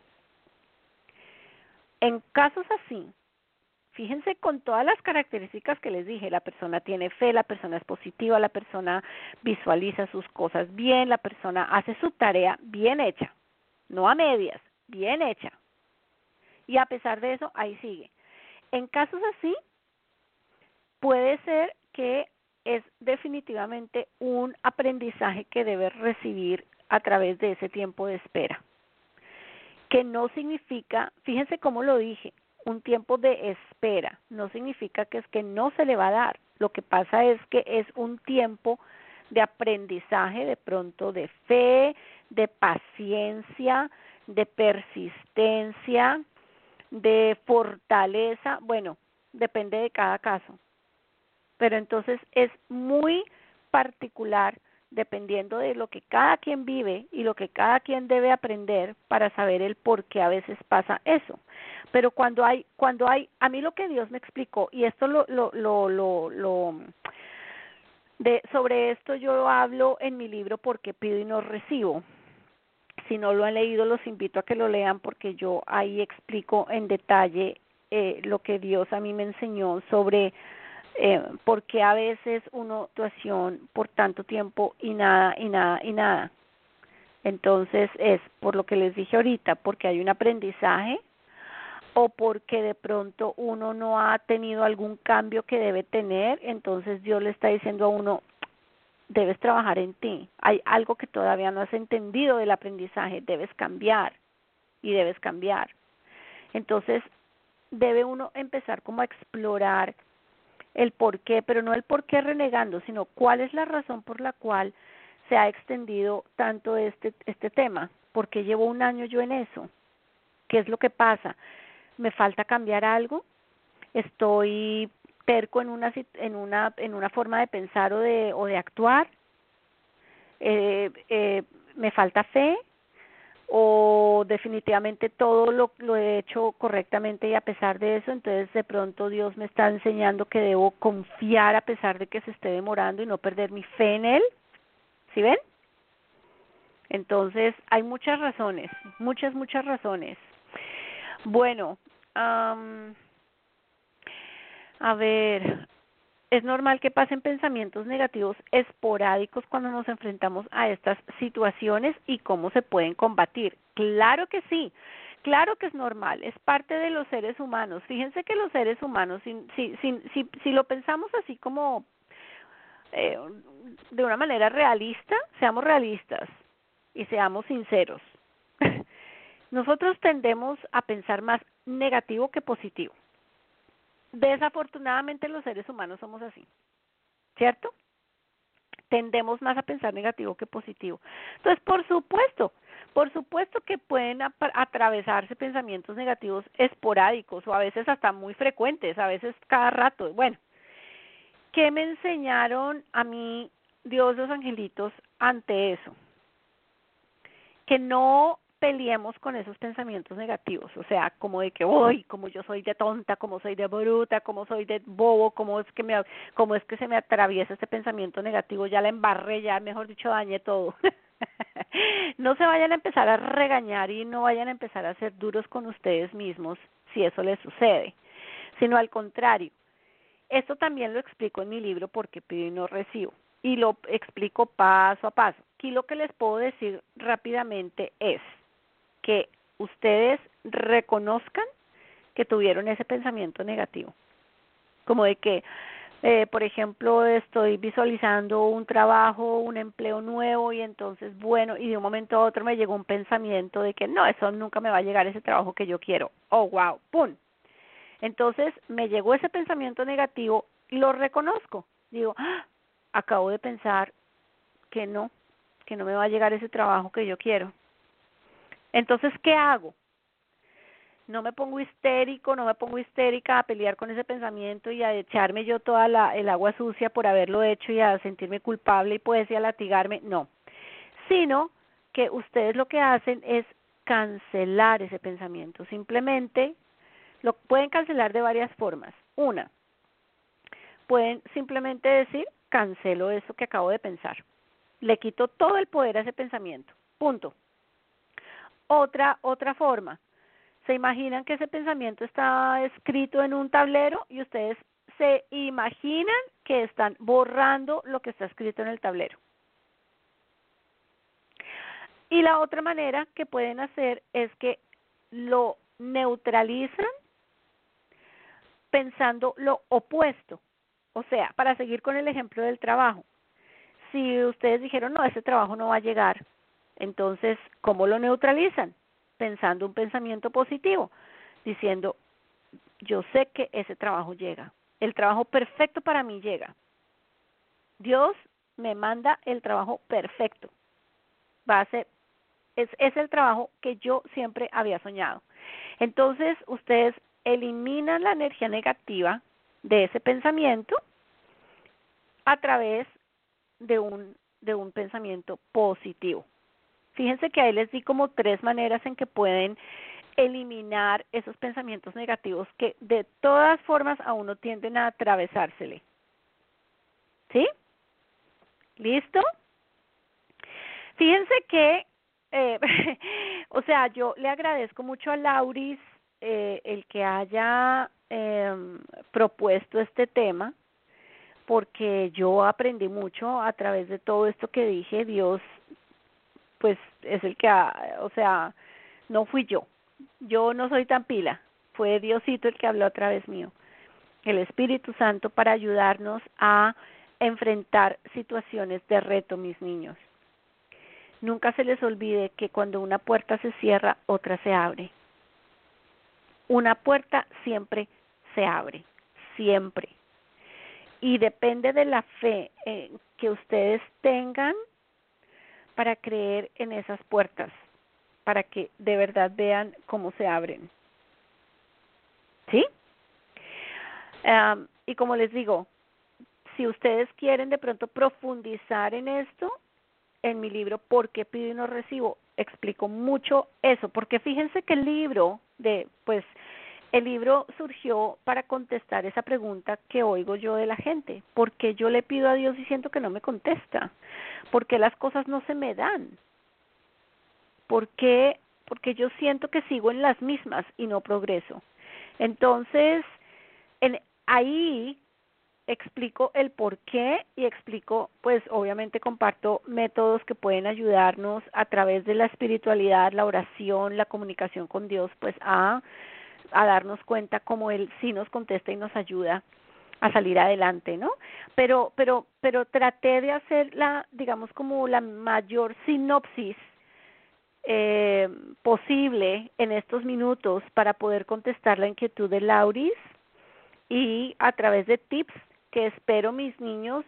En casos así, fíjense con todas las características que les dije, la persona tiene fe, la persona es positiva, la persona visualiza sus cosas bien, la persona hace su tarea bien hecha, no a medias, bien hecha. Y a pesar de eso, ahí sigue. En casos así, puede ser que es definitivamente un aprendizaje que debes recibir a través de ese tiempo de espera. Que no significa, fíjense cómo lo dije, un tiempo de espera, no significa que es que no se le va a dar. Lo que pasa es que es un tiempo de aprendizaje, de pronto de fe, de paciencia, de persistencia, de fortaleza, bueno, depende de cada caso. Pero entonces es muy particular dependiendo de lo que cada quien vive y lo que cada quien debe aprender para saber el por qué a veces pasa eso. Pero cuando hay, a mí lo que Dios me explicó, y esto sobre esto yo hablo en mi libro Porque pido y no recibo. Si no lo han leído, los invito a que lo lean porque yo ahí explico en detalle lo que Dios a mí me enseñó sobre por qué a veces una situación por tanto tiempo y nada, y nada, y nada. Entonces es por lo que les dije ahorita, porque hay un aprendizaje o porque de pronto uno no ha tenido algún cambio que debe tener, entonces Dios le está diciendo a uno, debes trabajar en ti. Hay algo que todavía no has entendido del aprendizaje, debes cambiar y debes cambiar. Entonces, debe uno empezar como a explorar el por qué, pero no el por qué renegando, sino cuál es la razón por la cual se ha extendido tanto este tema. ¿Por qué llevo un año yo en eso? ¿Qué es lo que pasa? ¿Me falta cambiar algo? ¿Estoy terco en una forma de pensar o de actuar? ¿Me falta fe? ¿O definitivamente todo lo he hecho correctamente y a pesar de eso, entonces de pronto Dios me está enseñando que debo confiar a pesar de que se esté demorando y no perder mi fe en Él? ¿Sí ven? Entonces hay muchas razones, muchas razones. Bueno, a ver, es normal que pasen pensamientos negativos esporádicos cuando nos enfrentamos a estas situaciones y cómo se pueden combatir. Claro que sí, claro que es normal, es parte de los seres humanos. Fíjense que los seres humanos, si lo pensamos así como de una manera realista, seamos realistas y seamos sinceros. Nosotros tendemos a pensar más negativo que positivo. Desafortunadamente los seres humanos somos así, ¿cierto? Tendemos más a pensar negativo que positivo. Entonces, por supuesto que pueden atravesarse pensamientos negativos esporádicos o a veces hasta muy frecuentes, a veces cada rato. Bueno, ¿qué me enseñaron a mí Dios, los angelitos, ante eso? Que no peleemos con esos pensamientos negativos, o sea, como de que, uy, como yo soy de tonta, como soy de bruta, como soy de bobo, como es que se me atraviesa este pensamiento negativo, ya la embarré, ya mejor dicho dañé todo. No se vayan a empezar a regañar y no vayan a empezar a ser duros con ustedes mismos si eso les sucede, sino al contrario. Esto también lo explico en mi libro Porque pido y no recibo, y lo explico paso a paso. Aquí lo que les puedo decir rápidamente es que ustedes reconozcan que tuvieron ese pensamiento negativo, como de que, por ejemplo, estoy visualizando un trabajo, un empleo nuevo y entonces, bueno, y de un momento a otro me llegó un pensamiento de que no, eso nunca me va a llegar ese trabajo que yo quiero. Oh, wow, ¡pum! Entonces me llegó ese pensamiento negativo, lo reconozco, digo, acabo de pensar que no me va a llegar ese trabajo que yo quiero. Entonces, ¿qué hago? No me pongo histérico, no me pongo histérica a pelear con ese pensamiento y a echarme yo toda el agua sucia por haberlo hecho y a sentirme culpable y pues y a latigarme, no. Sino que ustedes lo que hacen es cancelar ese pensamiento. Simplemente lo pueden cancelar de varias formas. Una, pueden simplemente decir, cancelo eso que acabo de pensar. Le quito todo el poder a ese pensamiento. Punto. Otra forma, se imaginan que ese pensamiento está escrito en un tablero y ustedes se imaginan que están borrando lo que está escrito en el tablero. Y la otra manera que pueden hacer es que lo neutralizan pensando lo opuesto. O sea, para seguir con el ejemplo del trabajo, si ustedes dijeron, no, ese trabajo no va a llegar, entonces, ¿cómo lo neutralizan? Pensando un pensamiento positivo, diciendo, yo sé que ese trabajo llega, el trabajo perfecto para mí llega. Dios me manda el trabajo perfecto. Es el trabajo que yo siempre había soñado. Entonces, ustedes eliminan la energía negativa de ese pensamiento a través de un de un pensamiento positivo. Fíjense que ahí les di como 3 maneras en que pueden eliminar esos pensamientos negativos que de todas formas a uno tienden a atravesársele. ¿Sí? ¿Listo? Fíjense que, o sea, yo le agradezco mucho a Lauris el que haya propuesto este tema, porque yo aprendí mucho a través de todo esto que dije. Dios, pues, es el que, o sea, no fui yo. Yo no soy tan pila. Fue Diosito el que habló a través mío. El Espíritu Santo para ayudarnos a enfrentar situaciones de reto, mis niños. Nunca se les olvide que cuando una puerta se cierra, otra se abre. Una puerta siempre se abre, siempre. Y depende de la fe que ustedes tengan para creer en esas puertas, para que de verdad vean cómo se abren. ¿Sí? Y como les digo, si ustedes quieren de pronto profundizar en esto, en mi libro ¿Por qué pido y no recibo?, explico mucho eso, porque fíjense que el libro surgió para contestar esa pregunta que oigo yo de la gente. ¿Por qué yo le pido a Dios y siento que no me contesta? ¿Por qué las cosas no se me dan? ¿Por qué? Porque yo siento que sigo en las mismas y no progreso. Entonces, ahí explico el por qué y explico, pues obviamente comparto métodos que pueden ayudarnos a través de la espiritualidad, la oración, la comunicación con Dios, pues a darnos cuenta cómo Él sí nos contesta y nos ayuda a salir adelante, ¿no? Pero traté de hacer digamos como la mayor sinopsis posible en estos minutos para poder contestar la inquietud de Lauris, y a través de tips que espero mis niños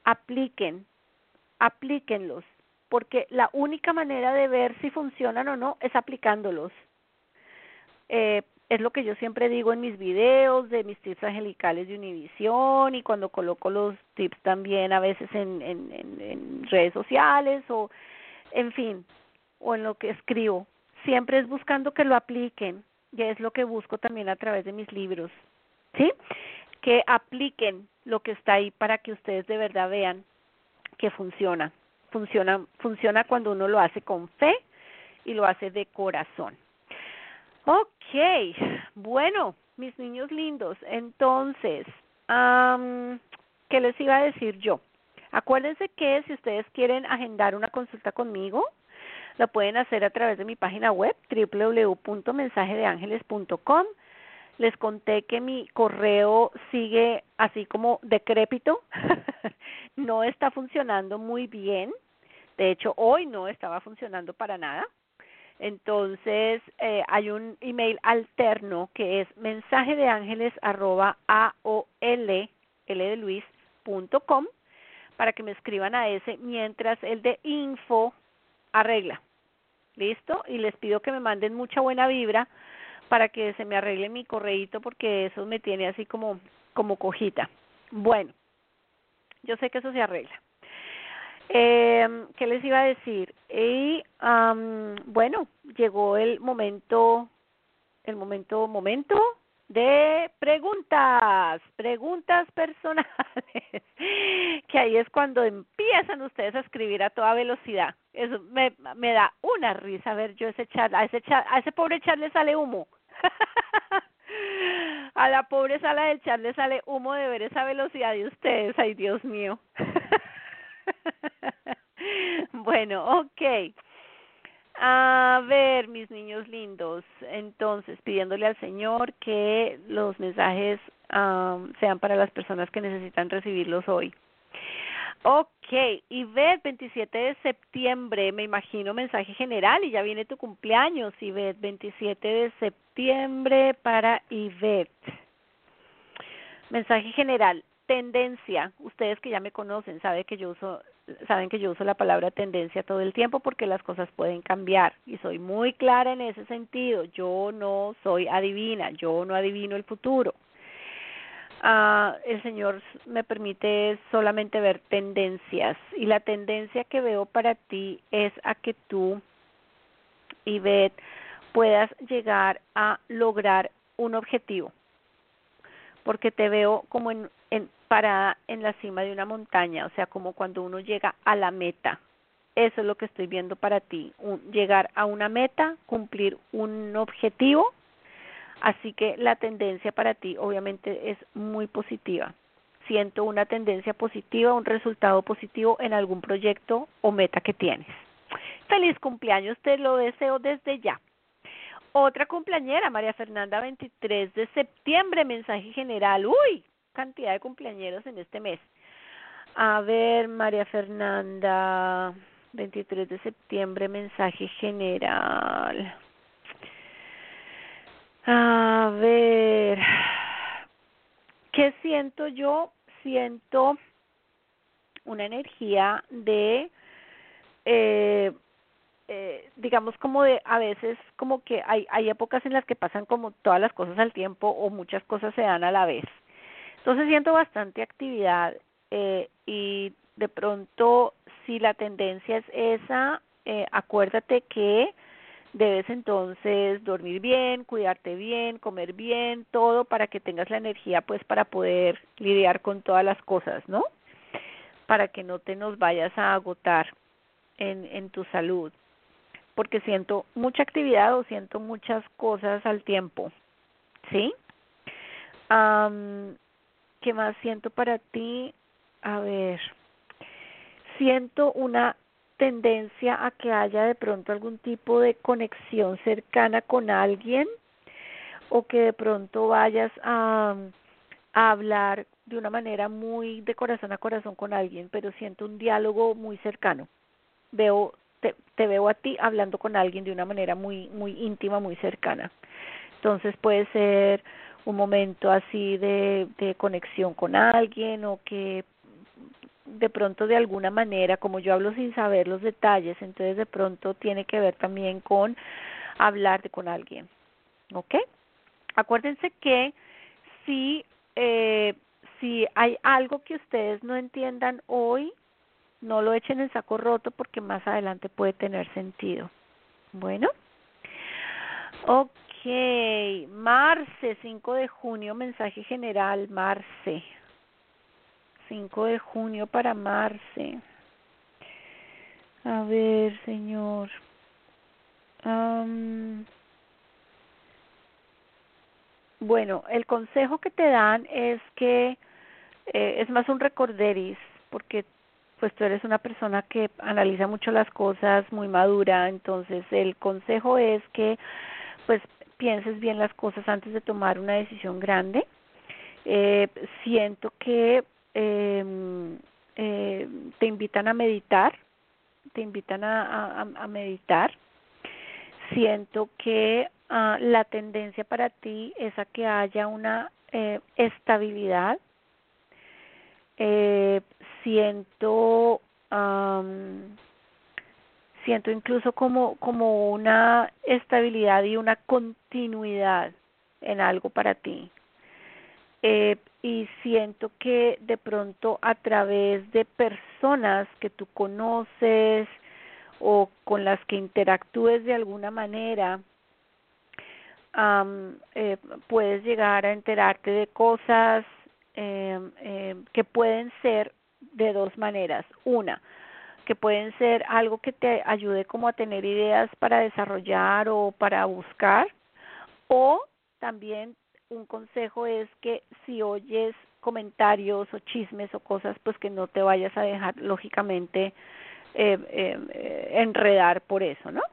aplíquenlos, porque la única manera de ver si funcionan o no es aplicándolos. Es lo que yo siempre digo en mis videos de mis tips angelicales de Univisión, y cuando coloco los tips también a veces en redes sociales, o en fin, o en lo que escribo. Siempre es buscando que lo apliquen, y es lo que busco también a través de mis libros. ¿Sí? Que apliquen lo que está ahí para que ustedes de verdad vean que funciona. Funciona cuando uno lo hace con fe y lo hace de corazón. Ok, bueno, mis niños lindos, entonces, ¿qué les iba a decir yo? Acuérdense que si ustedes quieren agendar una consulta conmigo, lo pueden hacer a través de mi página web, www.mensajedeangeles.com. Les conté que mi correo sigue así como decrépito, no está funcionando muy bien. De hecho, hoy no estaba funcionando para nada. Entonces, hay un email alterno que es mensajedeangeles@aol.com para que me escriban a ese, mientras el de info arregla. ¿Listo? Y les pido que me manden mucha buena vibra para que se me arregle mi correíto, porque eso me tiene así como cojita. Bueno, yo sé que eso se arregla. ¿Qué les iba a decir? Y bueno, llegó el momento de preguntas personales, que ahí es cuando empiezan ustedes a escribir a toda velocidad. Eso me da una risa ver yo a ese pobre chat le sale humo. A la pobre sala del chat le sale humo de ver esa velocidad de ustedes. Ay, Dios mío. Bueno, ok. A ver, mis niños lindos, entonces pidiéndole al Señor que los mensajes sean para las personas que necesitan recibirlos hoy. Ok, Ivette, 27 de septiembre, me imagino mensaje general, y ya viene tu cumpleaños, Ivette, 27 de septiembre para Ivette. Mensaje general, tendencia. Ustedes que ya me conocen saben que yo uso la palabra tendencia todo el tiempo, porque las cosas pueden cambiar y soy muy clara en ese sentido. Yo no soy adivina, yo no adivino el futuro. El Señor me permite solamente ver tendencias, y la tendencia que veo para ti es a que tú, Ivette, puedas llegar a lograr un objetivo, porque te veo como parada en la cima de una montaña, o sea, como cuando uno llega a la meta. Eso es lo que estoy viendo para ti, llegar a una meta, cumplir un objetivo. Así que la tendencia para ti obviamente es muy positiva. Siento una tendencia positiva, un resultado positivo en algún proyecto o meta que tienes. Feliz cumpleaños, te lo deseo desde ya. Otra cumpleañera, María Fernanda, 23 de septiembre, mensaje general. Uy, cantidad de cumpleañeros en este mes. A ver, María Fernanda, 23 de septiembre, mensaje general. A ver, ¿qué siento yo? Siento una energía de, digamos, como de, a veces como que hay épocas en las que pasan como todas las cosas al tiempo o muchas cosas se dan a la vez. Entonces siento bastante actividad, y de pronto si la tendencia es esa, acuérdate que debes entonces dormir bien, cuidarte bien, comer bien, todo para que tengas la energía pues para poder lidiar con todas las cosas, ¿no? Para que no te nos vayas a agotar en tu salud, porque siento mucha actividad o siento muchas cosas al tiempo, ¿sí? ¿Qué más siento para ti? A ver, siento una tendencia a que haya de pronto algún tipo de conexión cercana con alguien, o que de pronto vayas a hablar de una manera muy de corazón a corazón con alguien, pero siento un diálogo muy cercano. Te veo a ti hablando con alguien de una manera muy íntima, muy cercana. Entonces puede ser un momento así de conexión con alguien, o que de pronto de alguna manera, como yo hablo sin saber los detalles, entonces de pronto tiene que ver también con hablar con alguien, ¿ok? Acuérdense que si, eh, si hay algo que ustedes no entiendan hoy, no lo echen en saco roto, porque más adelante puede tener sentido. Bueno, ok, Marce, 5 de junio, mensaje general, Marce. 5 de junio para Marce. A ver, señor. Bueno, el consejo que te dan es que es más un recorderis, porque pues tú eres una persona que analiza mucho las cosas, muy madura. Entonces el consejo es que pues pienses bien las cosas antes de tomar una decisión grande. Siento que te invitan a meditar, te invitan a meditar. Siento que la tendencia para ti es a que haya una estabilidad. Siento siento incluso como una estabilidad y una continuidad en algo para ti. Y siento que de pronto a través de personas que tú conoces o con las que interactúes de alguna manera, puedes llegar a enterarte de cosas que pueden ser de dos maneras. Una, que pueden ser algo que te ayude como a tener ideas para desarrollar o para buscar, o también un consejo es que si oyes comentarios o chismes o cosas, pues que no te vayas a dejar lógicamente enredar por eso, ¿no?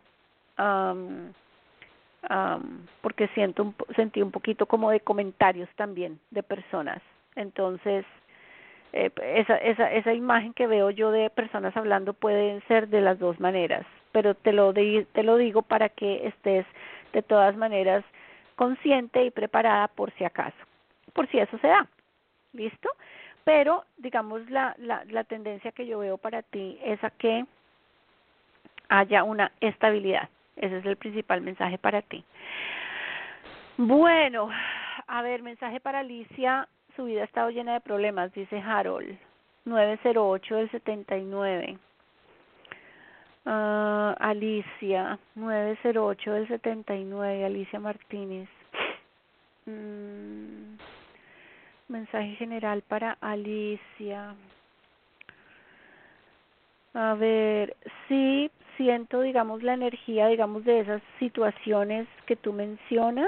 Porque sentí un poquito como de comentarios también de personas. Entonces esa imagen que veo yo de personas hablando pueden ser de las dos maneras, pero te lo digo para que estés de todas maneras consciente y preparada por si acaso, por si eso se da. ¿Listo? Pero digamos la tendencia que yo veo para ti es a que haya una estabilidad. Ese es el principal mensaje para ti. Bueno, a ver, mensaje para Alicia, su vida ha estado llena de problemas, dice Harold, 908 del 79. Alicia, 908 del 79, Alicia Martínez. Mensaje general para Alicia. A ver, sí, siento, digamos, la energía, digamos, de esas situaciones que tú mencionas,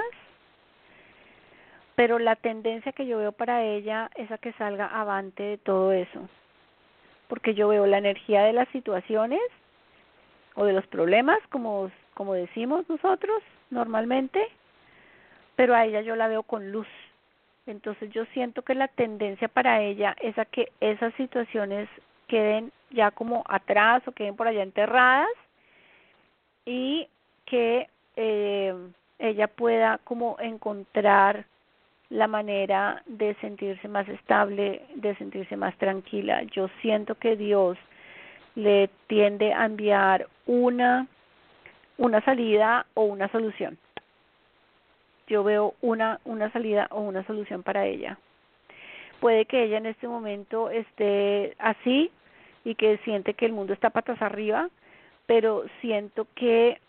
pero la tendencia que yo veo para ella es a que salga avante de todo eso, porque yo veo la energía de las situaciones o de los problemas, como decimos nosotros normalmente, pero a ella yo la veo con luz. Entonces yo siento que la tendencia para ella es a que esas situaciones queden ya como atrás o queden por allá enterradas y que ella pueda como encontrar la manera de sentirse más estable, de sentirse más tranquila. Yo siento que Dios le tiende a enviar una salida o una solución. Yo veo una salida o una solución para ella. Puede que ella en este momento esté así y que siente que el mundo está patas arriba, pero siento que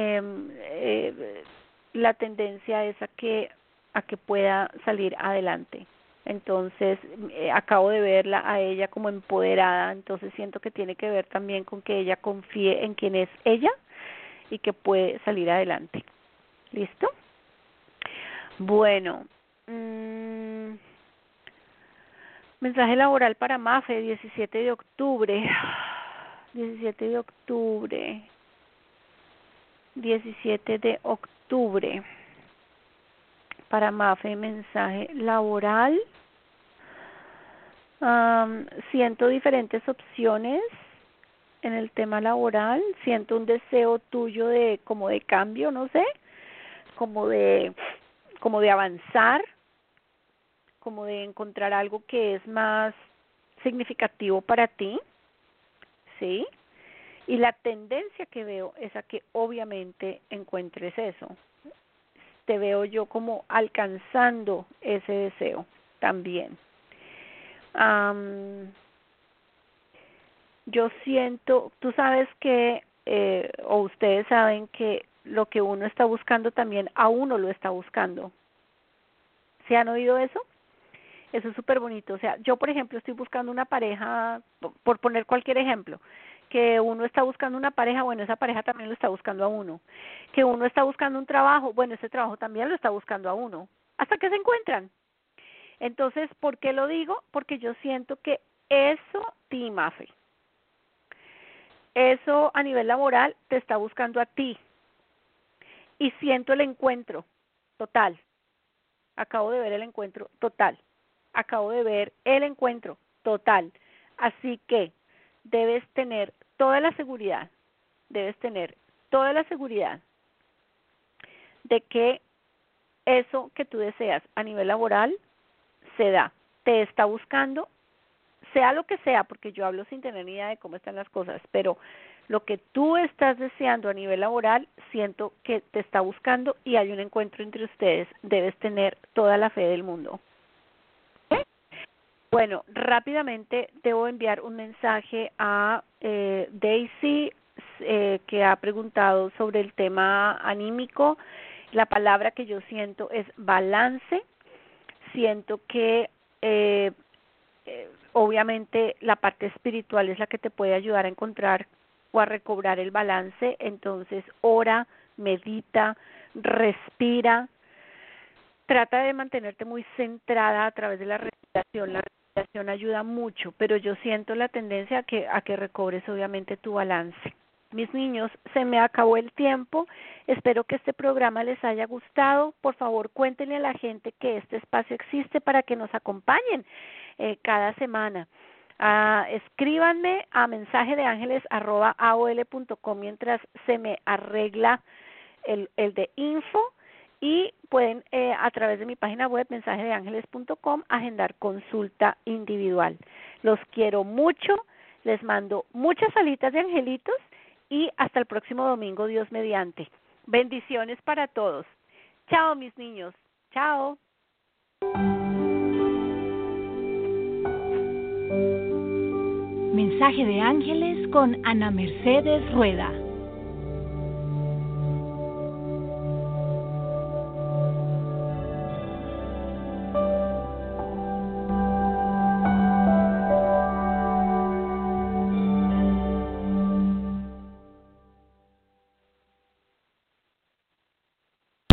la tendencia es a que pueda salir adelante. Entonces, acabo de verla a ella como empoderada, entonces siento que tiene que ver también con que ella confíe en quién es ella y que puede salir adelante. ¿Listo? Bueno, mensaje laboral para Mafe, 17 de octubre. 17 de octubre. 17 de octubre. Para Mafe, mensaje laboral. Siento diferentes opciones en el tema laboral. Siento un deseo tuyo de como de cambio, no sé, como de avanzar, como de encontrar algo que es más significativo para ti, ¿sí? Y la tendencia que veo es a que obviamente encuentres eso. Te veo yo como alcanzando ese deseo también. Yo siento, tú sabes que, o ustedes saben que lo que uno está buscando también a uno lo está buscando. ¿Se han oído eso? Eso es súper bonito. O sea, yo, por ejemplo, estoy buscando una pareja, por poner cualquier ejemplo, que uno está buscando una pareja, bueno, esa pareja también lo está buscando a uno. Que uno está buscando un trabajo, bueno, ese trabajo también lo está buscando a uno. Hasta que se encuentran. Entonces, ¿por qué lo digo? Porque yo siento que eso, Mafe, eso a nivel laboral te está buscando a ti. Y siento el encuentro total. Acabo de ver el encuentro total. Acabo de ver el encuentro total. Así que debes tener toda la seguridad de que eso que tú deseas a nivel laboral se da. Te está buscando, sea lo que sea, porque yo hablo sin tener ni idea de cómo están las cosas, pero lo que tú estás deseando a nivel laboral, siento que te está buscando y hay un encuentro entre ustedes. Debes tener toda la fe del mundo. Bueno, rápidamente debo enviar un mensaje a Daisy, que ha preguntado sobre el tema anímico. La palabra que yo siento es balance. Siento que obviamente la parte espiritual es la que te puede ayudar a encontrar o a recobrar el balance. Entonces, ora, medita, respira. Trata de mantenerte muy centrada a través de la respiración. La respiración ayuda mucho, pero yo siento la tendencia a que recobres obviamente tu balance. Mis niños, se me acabó el tiempo. Espero que este programa les haya gustado. Por favor, cuéntenle a la gente que este espacio existe para que nos acompañen cada semana. Escríbanme a mensajedeangeles@aol.com mientras se me arregla el de info. Y pueden a través de mi página web mensajedeangeles.com agendar consulta individual. Los quiero mucho, les mando muchas alitas de angelitos y hasta el próximo domingo, Dios mediante. Bendiciones para todos. Chao, mis niños. Chao. Mensaje de Ángeles con Ana Mercedes Rueda.